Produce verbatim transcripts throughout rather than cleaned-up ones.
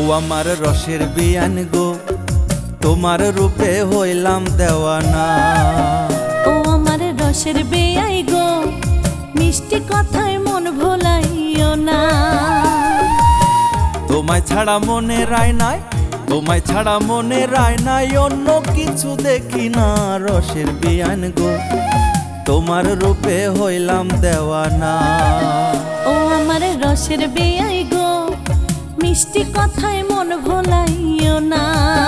আমার রসের বিয়ান গো, তোমার রূপে হইলাম দেওয়ানা। ও আমার রসের বেয়াই গো, মিষ্টি কথায় মন ভোলাইও না। তোমায় ছাড়া মনে রায় নাই, তোমায় ছাড়া মনে রায় নাই, অন্য কিছু দেখি না। রসের বিয়ান গো, তোমার রূপে হইলাম দেওয়ানা। ও আমার রসের বেয়াই গো, মিষ্টি কথায় মন ভোলাইও না।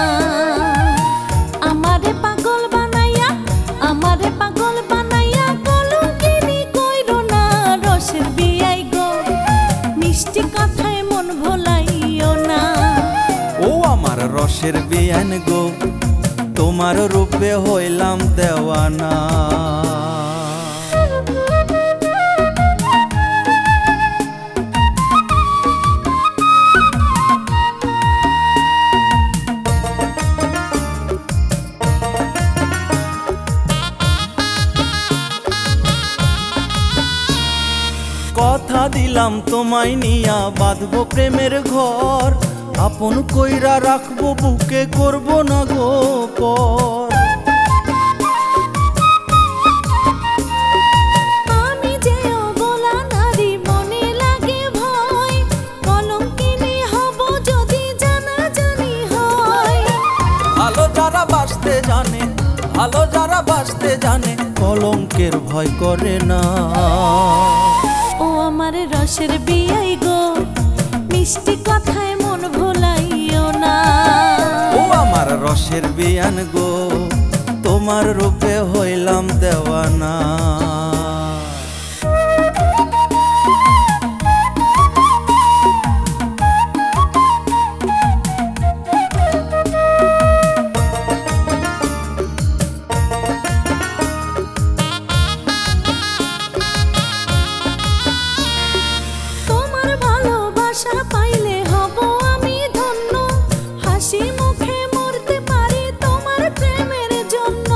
আমারে পাগল বানাইয়া, আমারে পাগল বানাইয়া কলঙ্কিনী কইরো না। রসের বেয়াই গো, মিষ্টি কথায় মন ভোলাইও না। ও আমার রসের বিয়ান গো, তোমার রূপে হইলাম দেওয়ানা। কথা দিলাম তোমায় নিয়া বাঁধবো প্রেমের ঘর, আপন কইরা রাখবো বুকে, করব না গো পর। আমি যে অবলা নারী, মনে লাগে ভয়, কলঙ্কিনী হব যদি জানাজানি হয়। ভালো যারা বাসতে জানে, ভালো যারা বাসতে জানে, কলঙ্কের ভয় করে না। ও আমার রসের বিয়াই গো, মিষ্টি কথায় মন ভোলাইও না। ও আমার রসের বিয়ান গো, তোমার রূপে হইলাম দেওয়ানা। তোমার ভালোবাসা পাইলে হব আমি ধন্য, হাসি মুখে মরতে পারি তোমার প্রেমের জন্য।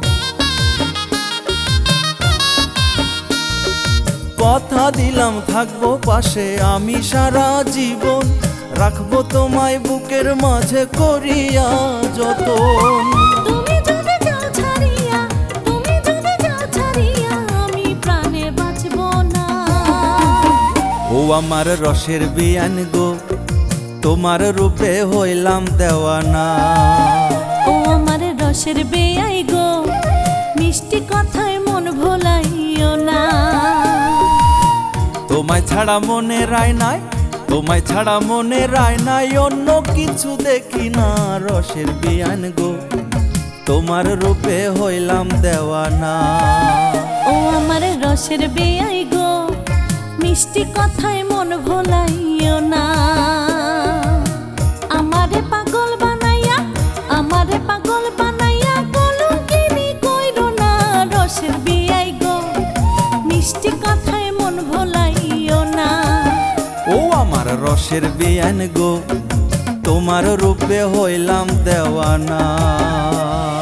কথা দিলাম থাকবো পাশে আমি সারা জীবন, রাখবো তোমায় বুকের মাঝে করিয়া যতন। তুমি যদি যাও ছাড়িয়া, তুমি যদি যাও ছাড়িয়া, আমি প্রাণে বাঁচব না। ও আমার রসের বিয়ান গো, তোমার রূপে হইলাম দেওয়ানা। ও আমার রসের বেয়াই গো, মিষ্টি কথায় মন ভোলাইও না। তোমায় ছাড়া মনে রায় নাই, তোমায় ছাড়া মনে রায় নাই, অন্য কিছু দেখি না। রসের বিয়ান গো, তোমার রূপে হইলাম দেওয়ানা। ও আমার রসের বেয়াই গো, মিষ্টি কথায় মন ভোলাইও না। আমারে পাগল বানাইয়া, আমারে পাগল বানাইয়া কলঙ্কিনী কইরো না। রসের বেয়াই গো, মিষ্টি কথায় মন ভোলাইও না। ও আমার রসের বিয়ান গো, তোমার রূপে হইলাম দেওয়ানা।